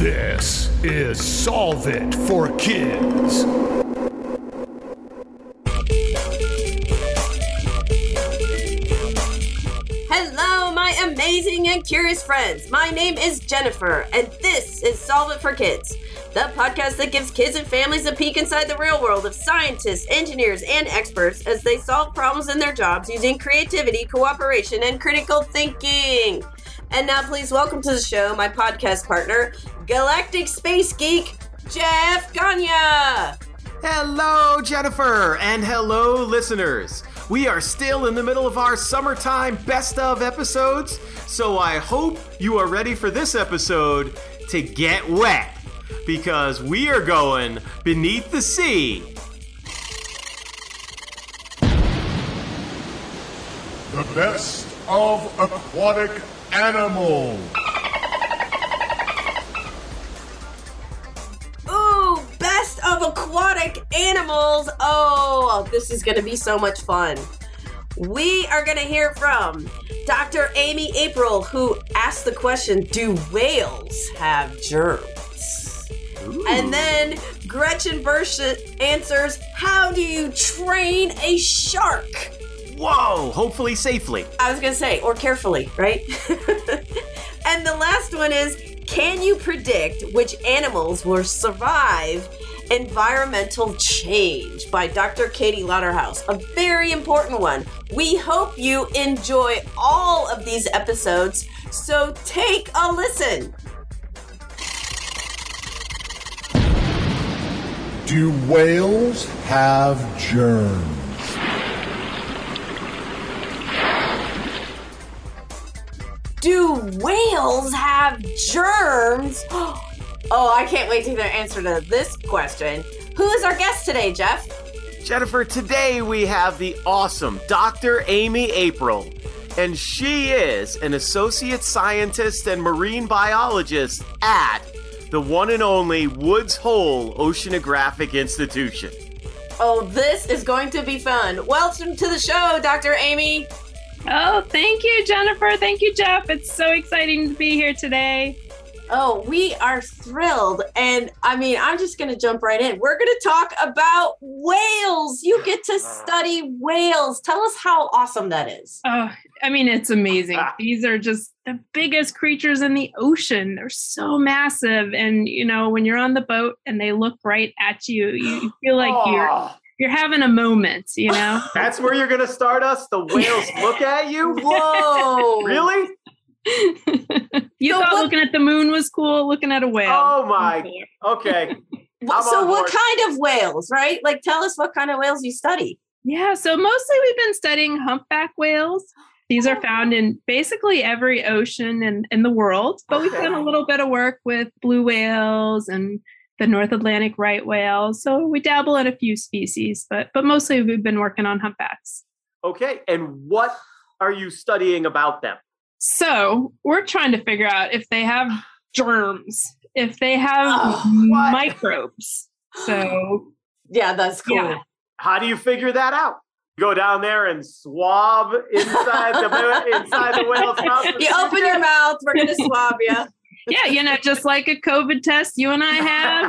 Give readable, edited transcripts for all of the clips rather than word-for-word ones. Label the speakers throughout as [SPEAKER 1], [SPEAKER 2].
[SPEAKER 1] This is Solve It for Kids.
[SPEAKER 2] Hello, my amazing and curious friends. My name is Jennifer, and this is Solve It for Kids, the podcast that gives kids and families a peek inside the real world of scientists, engineers, and experts as they solve problems in their jobs using creativity, cooperation, and critical thinking. And now please welcome to the show my podcast partner, Galactic Space Geek, Jeff Gagne.
[SPEAKER 3] Hello, Jennifer, and hello, listeners. We are still in the middle of our summertime best of episodes, so I hope you are ready for this episode to get wet, because we are going beneath the sea.
[SPEAKER 1] The best of aquatic animals.
[SPEAKER 2] Ooh, best of aquatic animals. Oh, this is going to be so much fun. We are going to hear from Dr. Amy April, who asked the question, do whales have germs? Ooh. And then Gretchen Burchett answers, how do you train a shark?
[SPEAKER 3] Whoa, hopefully safely.
[SPEAKER 2] I was going to say, or carefully, right? And the last one is, can you predict which animals will survive environmental change? By Dr. Katie Lauderhouse, a very important one. We hope you enjoy all of these episodes, so take a listen.
[SPEAKER 1] Do whales have germs?
[SPEAKER 2] Do whales have germs? Oh, I can't wait to hear the answer to this question. Who is our guest today, Jeff?
[SPEAKER 3] Jennifer, today we have the awesome Dr. Amy April, and she is an associate scientist and marine biologist at the one and only Woods Hole Oceanographic Institution.
[SPEAKER 2] Oh, this is going to be fun. Welcome to the show, Dr. Amy.
[SPEAKER 4] Oh, thank you, Jennifer. Thank you, Jeff. It's so exciting to be here today.
[SPEAKER 2] Oh, we are thrilled. And I mean, I'm just going to jump right in. We're going to talk about whales. You get to study whales. Tell us how awesome that is.
[SPEAKER 4] Oh, I mean, it's amazing. These are just the biggest creatures in the ocean. They're so massive. And, you know, when you're on the boat and they look right at you, you feel like you're having a moment, you know?
[SPEAKER 3] That's where you're going to start us? The whales look at you?
[SPEAKER 2] Whoa.
[SPEAKER 3] Really?
[SPEAKER 4] You thought looking at the moon was cool, looking at a whale.
[SPEAKER 3] Oh my, okay.
[SPEAKER 2] So what kind of whales, right? Like, tell us what kind of whales you study.
[SPEAKER 4] Yeah, so mostly we've been studying humpback whales. These are found in basically every ocean in the world, but we've done a little bit of work with blue whales and the North Atlantic right whale. So we dabble in a few species, but mostly we've been working on humpbacks.
[SPEAKER 3] Okay, and what are you studying about them?
[SPEAKER 4] So we're trying to figure out if they have germs, if they have microbes. So
[SPEAKER 2] yeah, that's cool. Yeah.
[SPEAKER 3] How do you figure that out? Go down there and swab inside the whale's mouth.
[SPEAKER 2] You open your mouth, we're going to swab you.
[SPEAKER 4] Yeah, you know, just like a COVID test you and I have.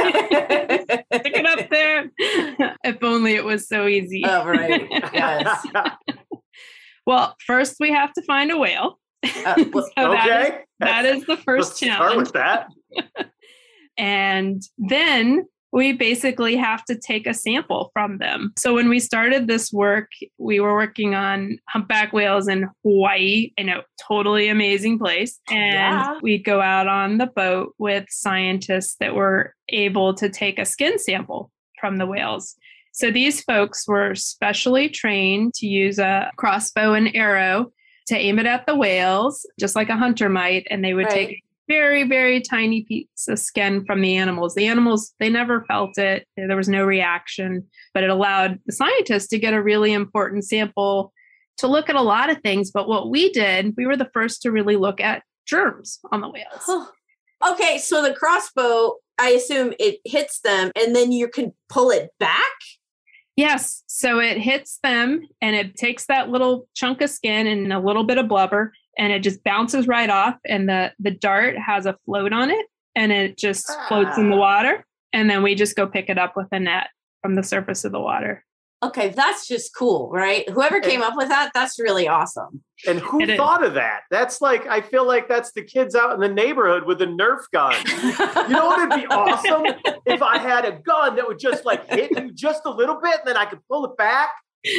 [SPEAKER 4] Stick it up there. If only it was so easy.
[SPEAKER 2] Oh, right. Yes.
[SPEAKER 4] Well, first we have to find a whale.
[SPEAKER 3] Okay.
[SPEAKER 4] That is the first challenge.
[SPEAKER 3] Start with that.
[SPEAKER 4] And then we basically have to take a sample from them. So when we started this work, we were working on humpback whales in Hawaii, in a totally amazing place. And we'd go out on the boat with scientists that were able to take a skin sample from the whales. So these folks were specially trained to use a crossbow and arrow to aim it at the whales, just like a hunter might, and they would take very, very tiny piece of skin from the animals. The animals, they never felt it. There was no reaction, but it allowed the scientists to get a really important sample to look at a lot of things. But what we did, we were the first to really look at germs on the whales.
[SPEAKER 2] Okay, so the crossbow, I assume it hits them and then you can pull it back?
[SPEAKER 4] Yes. So it hits them and it takes that little chunk of skin and a little bit of blubber and it just bounces right off. And the dart has a float on it. and it just floats in the water. And then we just go pick it up with a net from the surface of the water.
[SPEAKER 2] Okay, that's just cool, right? Whoever came up with that, that's really awesome.
[SPEAKER 3] And who thought of that? That's like, I feel like that's the kids out in the neighborhood with a Nerf gun. You know what would be awesome? If I had a gun that would just like hit you just a little bit and then I could pull it back.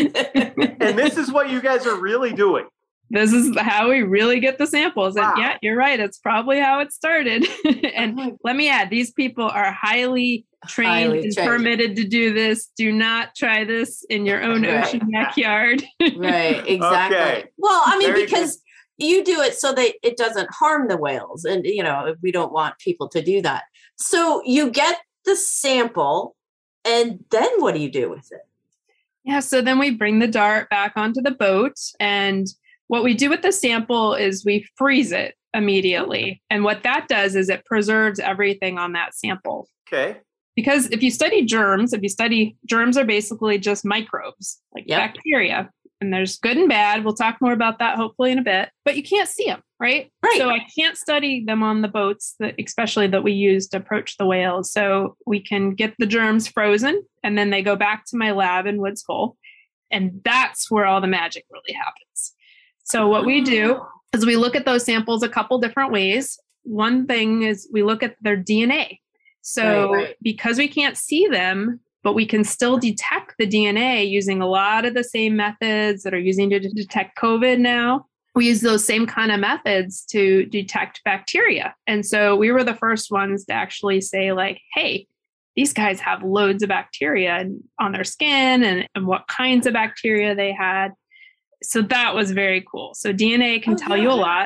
[SPEAKER 3] And this is what you guys are really doing.
[SPEAKER 4] This is how we really get the samples. And yeah, you're right. It's probably how it started. And let me add, these people are highly trained and permitted to do this. Do not try this in your own ocean backyard.
[SPEAKER 2] Right, exactly. Okay. Well, I mean, because you do it so that it doesn't harm the whales. And, you know, we don't want people to do that. So you get the sample, and then what do you do with it?
[SPEAKER 4] Yeah, so then we bring the dart back onto the boat, and what we do with the sample is we freeze it immediately. And what that does is it preserves everything on that sample.
[SPEAKER 3] Okay.
[SPEAKER 4] Because if you study germs are basically just microbes, like bacteria. And there's good and bad. We'll talk more about that hopefully in a bit. But you can't see them, right? So I can't study them on the boats, especially that we use to approach the whales. So we can get the germs frozen, and then they go back to my lab in Woods Hole. And that's where all the magic really happens. So what we do is we look at those samples a couple different ways. One thing is we look at their DNA. So because we can't see them, but we can still detect the DNA using a lot of the same methods that are using to detect COVID now. We use those same kind of methods to detect bacteria. And so we were the first ones to actually say like, hey, these guys have loads of bacteria on their skin and what kinds of bacteria they had. So that was very cool. So DNA can tell you a lot.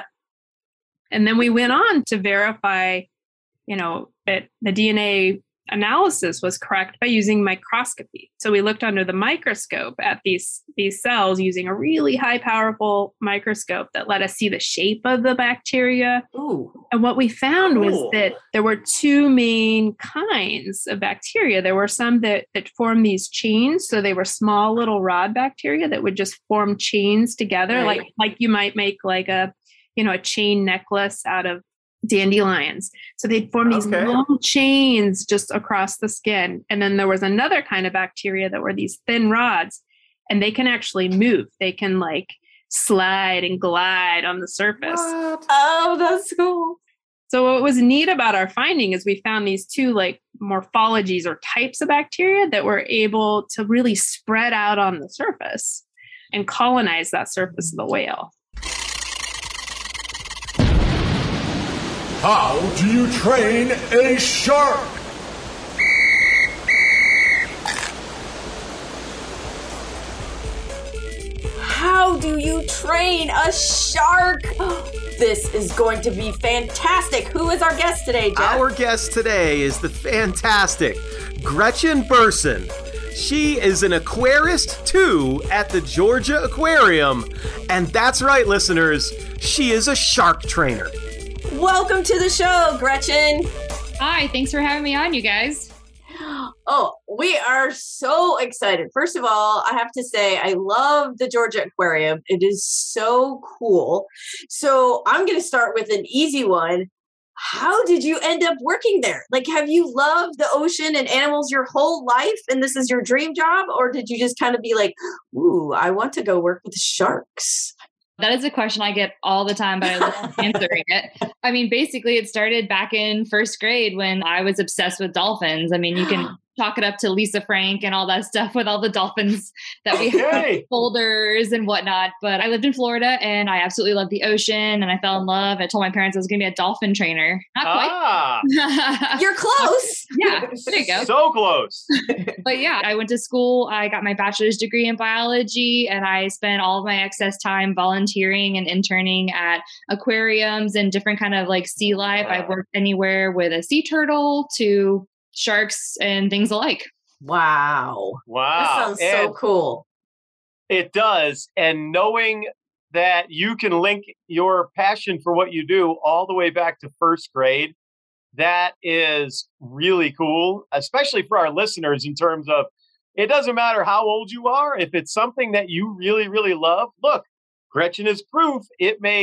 [SPEAKER 4] And then we went on to verify, you know, that the DNA analysis was correct by using microscopy. So we looked under the microscope at these cells using a really high powerful microscope that let us see the shape of the bacteria.
[SPEAKER 2] Ooh.
[SPEAKER 4] And what we found was that there were two main kinds of bacteria. There were some that form these chains. So they were small little rod bacteria that would just form chains together, like you might make like a chain necklace out of dandelions. So they'd form these long chains just across the skin. And then there was another kind of bacteria that were these thin rods, and they can actually move. They can like slide and glide on the surface.
[SPEAKER 2] What? Oh, that's cool.
[SPEAKER 4] So what was neat about our finding is we found these two like morphologies or types of bacteria that were able to really spread out on the surface and colonize that surface of the whale.
[SPEAKER 1] How do you train a shark?
[SPEAKER 2] How do you train a shark? This is going to be fantastic. Who is our guest today, Jeff?
[SPEAKER 3] Our guest today is the fantastic Gretchen Burson. She is an aquarist, too, at the Georgia Aquarium. And that's right, listeners, she is a shark trainer.
[SPEAKER 2] Welcome to the show, Gretchen.
[SPEAKER 5] Hi, thanks for having me on, you guys.
[SPEAKER 2] Oh, we are so excited. First of all, I have to say, I love the Georgia Aquarium. It is so cool. So I'm going to start with an easy one. How did you end up working there? Like, have you loved the ocean and animals your whole life and this is your dream job? Or did you just kind of be like, ooh, I want to go work with sharks?
[SPEAKER 5] That is a question I get all the time, but I love answering it. I mean, basically, it started back in first grade when I was obsessed with dolphins. I mean, you can chalk it up to Lisa Frank and all that stuff with all the dolphins that we have, folders and whatnot. But I lived in Florida and I absolutely loved the ocean and I fell in love. I told my parents I was going to be a dolphin trainer. Not quite.
[SPEAKER 2] You're close.
[SPEAKER 5] Yeah, there you go.
[SPEAKER 3] So close.
[SPEAKER 5] But yeah, I went to school. I got my bachelor's degree in biology and I spent all of my excess time volunteering and interning at aquariums and different kind of like sea life. I've worked anywhere with a sea turtle to sharks and things alike.
[SPEAKER 2] Wow. That sounds so cool.
[SPEAKER 3] It does. And knowing that you can link your passion for what you do all the way back to first grade, that is really cool, especially for our listeners in terms of it doesn't matter how old you are. If it's something that you really, really love, look, Gretchen is proof it may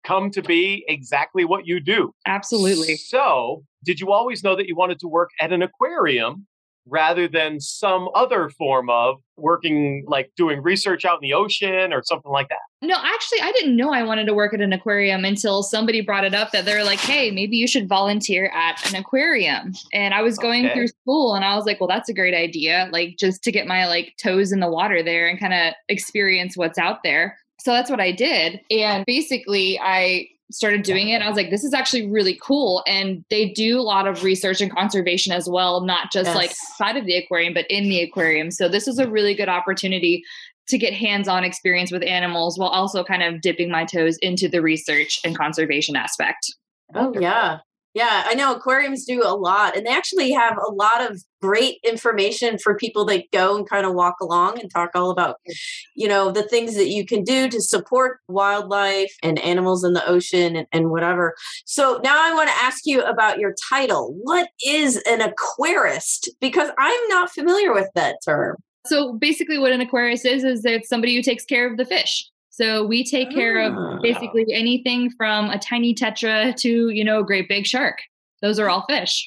[SPEAKER 6] come to be exactly what you do.
[SPEAKER 5] Absolutely.
[SPEAKER 6] So, did you always know that you wanted to work at an aquarium rather than some other form of working, like doing research out in the ocean or something like that?
[SPEAKER 5] No, actually, I didn't know I wanted to work at an aquarium until somebody brought it up that they're like, hey, maybe you should volunteer at an aquarium. And I was going through school and I was like, well, that's a great idea. Like just to get my like toes in the water there and kind of experience what's out there. So that's what I did. And basically I started doing it. I was like, this is actually really cool. And they do a lot of research and conservation as well, not just like outside of the aquarium, but in the aquarium. So this is a really good opportunity to get hands-on experience with animals while also kind of dipping my toes into the research and conservation aspect.
[SPEAKER 2] Oh, yeah. Yeah, I know aquariums do a lot, and they actually have a lot of great information for people that go and kind of walk along and talk all about, you know, the things that you can do to support wildlife and animals in the ocean and whatever. So now I want to ask you about your title. What is an aquarist? Because I'm not familiar with that term.
[SPEAKER 5] So basically what an aquarist is it's somebody who takes care of the fish. So we take care of basically anything from a tiny tetra to, you know, a great big shark. Those are all fish.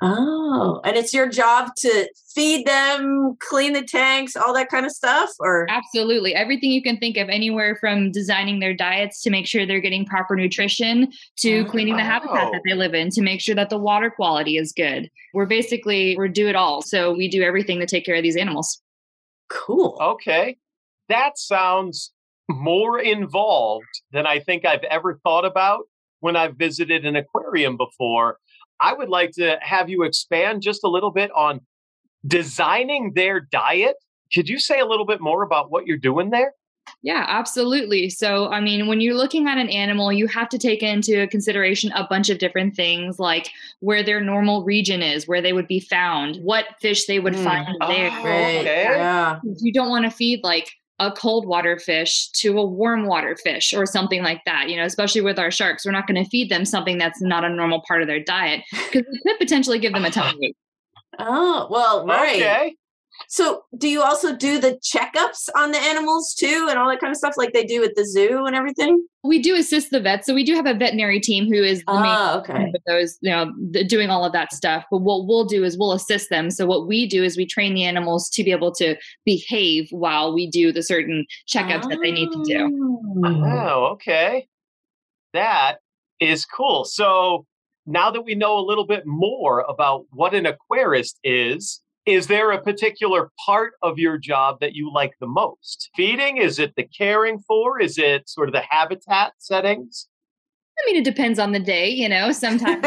[SPEAKER 2] Oh, and it's your job to feed them, clean the tanks, all that kind of stuff? Or
[SPEAKER 5] Absolutely. Everything you can think of, anywhere from designing their diets to make sure they're getting proper nutrition to cleaning the habitat that they live in to make sure that the water quality is good. We do it all. So we do everything to take care of these animals.
[SPEAKER 2] Cool.
[SPEAKER 6] Okay. That sounds more involved than I think I've ever thought about when I've visited an aquarium before. I would like to have you expand just a little bit on designing their diet. Could you say a little bit more about what you're doing there?
[SPEAKER 5] Yeah, absolutely. So, I mean, when you're looking at an animal, you have to take into consideration a bunch of different things, like where their normal region is, where they would be found, what fish they would find there.
[SPEAKER 6] Okay.
[SPEAKER 2] Yeah.
[SPEAKER 5] You don't want to feed like a cold water fish to a warm water fish or something like that, you know, especially with our sharks. We're not going to feed them something that's not a normal part of their diet because it could potentially give them a tummy ache.
[SPEAKER 2] Oh, well, right.
[SPEAKER 6] Okay.
[SPEAKER 2] So do you also do the checkups on the animals too and all that kind of stuff like they do at the zoo and everything?
[SPEAKER 5] We do assist the vets. So we do have a veterinary team who is the main with those, you know, doing all of that stuff. But what we'll do is we'll assist them. So what we do is we train the animals to be able to behave while we do the certain checkups that they need to do.
[SPEAKER 6] Oh, okay. That is cool. So now that we know a little bit more about what an aquarist is there a particular part of your job that you like the most? Feeding? Is it the caring for? Is it sort of the habitat settings?
[SPEAKER 5] I mean, it depends on the day, you know, sometimes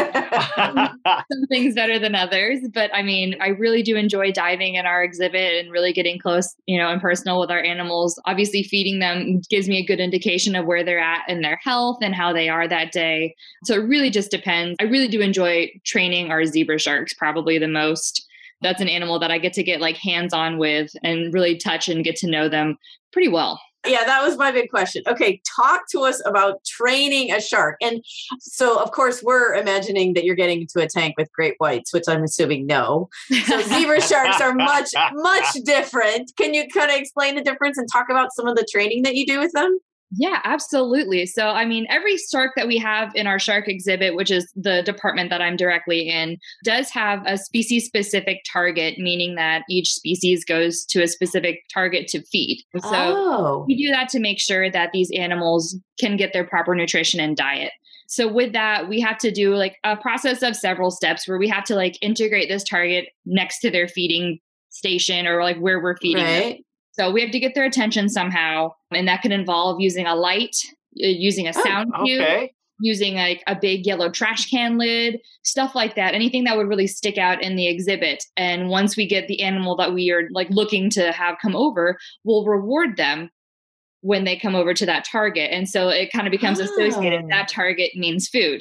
[SPEAKER 5] some things better than others. But I mean, I really do enjoy diving in our exhibit and really getting close, you know, and personal with our animals. Obviously, feeding them gives me a good indication of where they're at in their health and how they are that day. So it really just depends. I really do enjoy training our zebra sharks probably the most. That's an animal that I get to get like hands-on with and really touch and get to know them pretty well.
[SPEAKER 2] Yeah, that was my big question. Okay, talk to us about training a shark. And so, of course, we're imagining that you're getting into a tank with great whites, which I'm assuming no. So zebra sharks are much, much different. Can you kind of explain the difference and talk about some of the training that you do with them?
[SPEAKER 5] Yeah, absolutely. So, I mean, every shark that we have in our shark exhibit, which is the department that I'm directly in, does have a species-specific target, meaning that each species goes to a specific target to feed. So we do that to make sure that these animals can get their proper nutrition and diet. So with that, we have to do like a process of several steps where we have to like integrate this target next to their feeding station or like where we're feeding them. So we have to get their attention somehow, and that can involve using a light, using a sound cue, using like a big yellow trash can lid, stuff like that, anything that would really stick out in the exhibit. And once we get the animal that we are like looking to have come over, we'll reward them when they come over to that target. And so it kind of becomes associated. That target means food.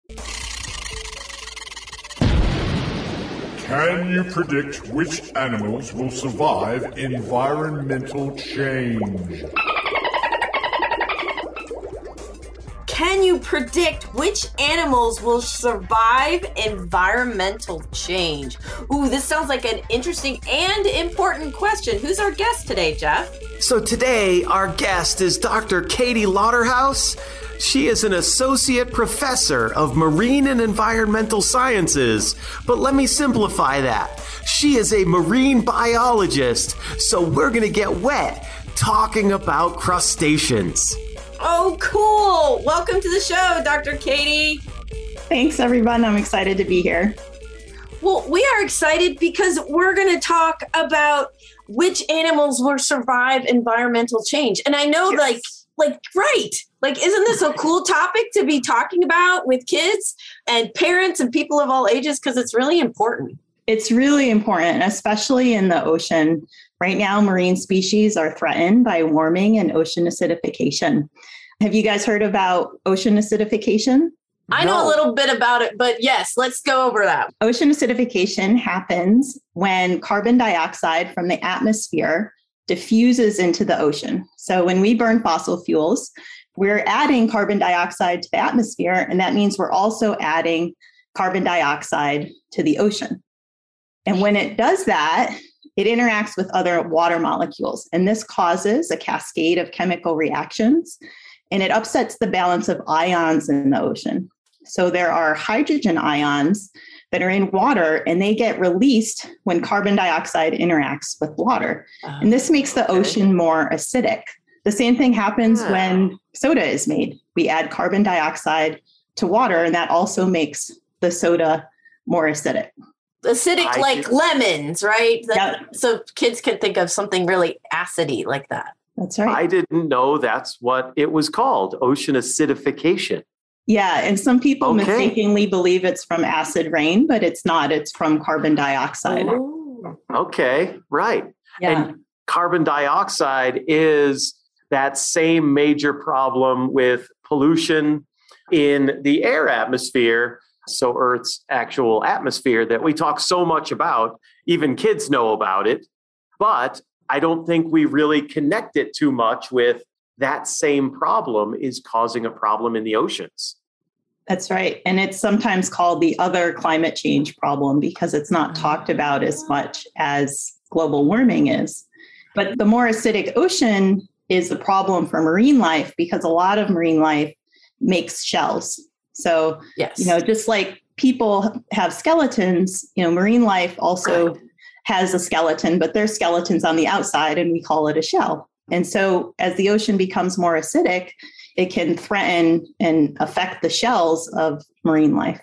[SPEAKER 1] Can you predict which animals will survive environmental change?
[SPEAKER 2] Can you predict which animals will survive environmental change. Ooh, this sounds like an interesting and important question. Who's our guest today, Jeff?
[SPEAKER 3] So today, our guest is Dr. Katie Lauderhouse. She is an associate professor of marine and environmental sciences. But let me simplify that. She is a marine biologist, so we're going to get wet talking about crustaceans.
[SPEAKER 2] Oh, cool. Welcome to the show, Dr. Katie.
[SPEAKER 7] Thanks, everyone. I'm excited to be here.
[SPEAKER 2] Well, we are excited because we're going to talk about which animals will survive environmental change. And I know, right. Isn't this a cool topic to be talking about with kids and parents and people of all ages? Because it's really important.
[SPEAKER 7] It's really important, especially in the ocean. Right now, marine species are threatened by warming and ocean acidification. Have you guys heard about ocean acidification?
[SPEAKER 2] I know a little bit about it, but yes, let's go over that.
[SPEAKER 7] Ocean acidification happens when carbon dioxide from the atmosphere diffuses into the ocean. So when we burn fossil fuels, we're adding carbon dioxide to the atmosphere, and that means we're also adding carbon dioxide to the ocean. And when it does that, it interacts with other water molecules, and this causes a cascade of chemical reactions, and it upsets the balance of ions in the ocean. So there are hydrogen ions that are in water, and they get released when carbon dioxide interacts with water. And this makes the ocean more acidic. The same thing happens when soda is made. We add carbon dioxide to water, and that also makes the soda more acidic.
[SPEAKER 2] Acidic like lemons, right?
[SPEAKER 7] Yep.
[SPEAKER 2] So kids can think of something really acidy like that.
[SPEAKER 7] That's right.
[SPEAKER 3] I didn't know that's what it was called, ocean acidification.
[SPEAKER 7] Yeah, and some people mistakenly believe it's from acid rain, but it's not. It's from carbon dioxide.
[SPEAKER 2] Ooh.
[SPEAKER 3] Okay, right.
[SPEAKER 7] Yeah.
[SPEAKER 3] And carbon dioxide is that same major problem with pollution in the air atmosphere. So Earth's actual atmosphere that we talk so much about, even kids know about it, but I don't think we really connect it too much with that same problem is causing a problem in the oceans.
[SPEAKER 7] That's right. And it's sometimes called the other climate change problem because it's not talked about as much as global warming is. But the more acidic ocean is a problem for marine life because a lot of marine life makes shells. So, just like people have skeletons, marine life also has a skeleton, but there's skeletons on the outside and we call it a shell. And so as the ocean becomes more acidic, it can threaten and affect the shells of marine life.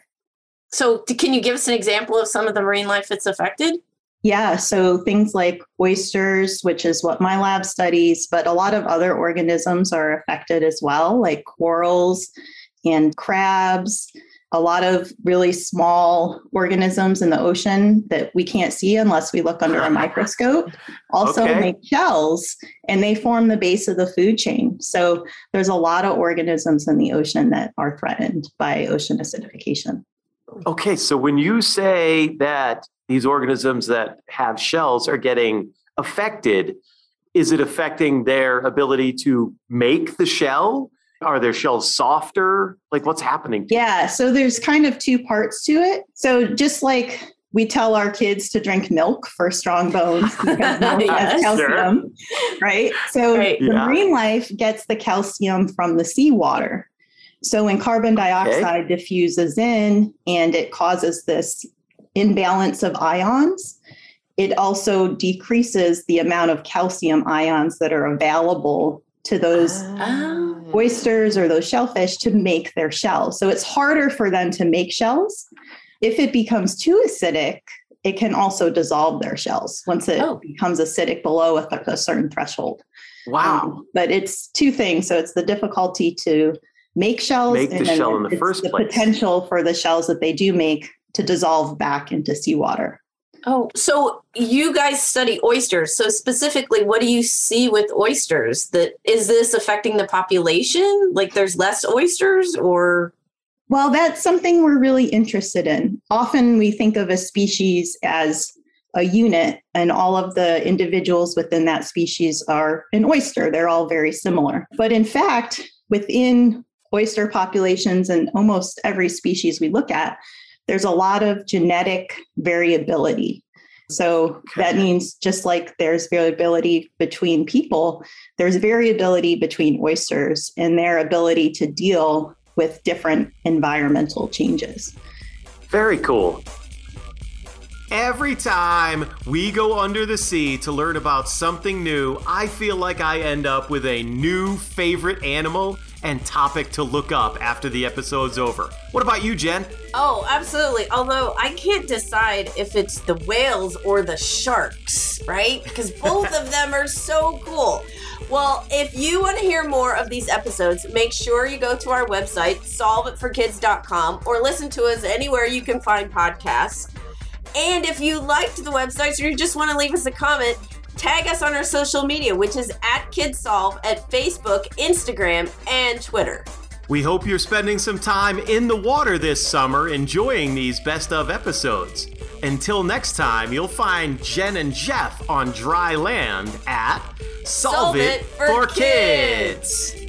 [SPEAKER 2] So can you give us an example of some of the marine life that's affected?
[SPEAKER 7] Yeah, so things like oysters, which is what my lab studies, but a lot of other organisms are affected as well, like corals and crabs, a lot of really small organisms in the ocean that we can't see unless we look under a microscope also make shells, and they form the base of the food chain. So there's a lot of organisms in the ocean that are threatened by ocean acidification.
[SPEAKER 3] Okay, so when you say that these organisms that have shells are getting affected, is it affecting their ability to make the shell? Are their shells softer? Like what's happening?
[SPEAKER 7] Yeah, so there's kind of two parts to it. So just like we tell our kids to drink milk for strong bones because milk has calcium, right? So the marine life gets the calcium from the seawater. So when carbon dioxide diffuses in and it causes this imbalance of ions, it also decreases the amount of calcium ions that are available to those oysters or those shellfish to make their shells. So it's harder for them to make shells. If it becomes too acidic, it can also dissolve their shells once it becomes acidic below a certain threshold.
[SPEAKER 3] Wow.
[SPEAKER 7] But it's two things. So it's the difficulty to make shells,
[SPEAKER 3] make the shell in the first place.
[SPEAKER 7] The potential for the shells that they do make to dissolve back into seawater.
[SPEAKER 2] Oh, so you guys study oysters. So specifically, what do you see with oysters? Is this affecting the population? Like there's less oysters or?
[SPEAKER 7] Well, that's something we're really interested in. Often we think of a species as a unit and all of the individuals within that species are an oyster. They're all very similar. But in fact, within oyster populations and almost every species we look at, there's a lot of genetic variability. So that means just like there's variability between people, there's variability between oysters and their ability to deal with different environmental changes.
[SPEAKER 3] Very cool. Every time we go under the sea to learn about something new, I feel like I end up with a new favorite animal and topic to look up after the episode's over. What about you, Jen?
[SPEAKER 2] Oh, absolutely. Although I can't decide if it's the whales or the sharks, right? Because both of them are so cool. Well, if you want to hear more of these episodes, make sure you go to our website, solveitforkids.com, or listen to us anywhere you can find podcasts. And if you liked the websites or you just want to leave us a comment, tag us on our social media, which is @KidsSolve at Facebook, Instagram, and Twitter.
[SPEAKER 3] We hope you're spending some time in the water this summer enjoying these best of episodes. Until next time, you'll find Jen and Jeff on dry land at Solve It for Kids.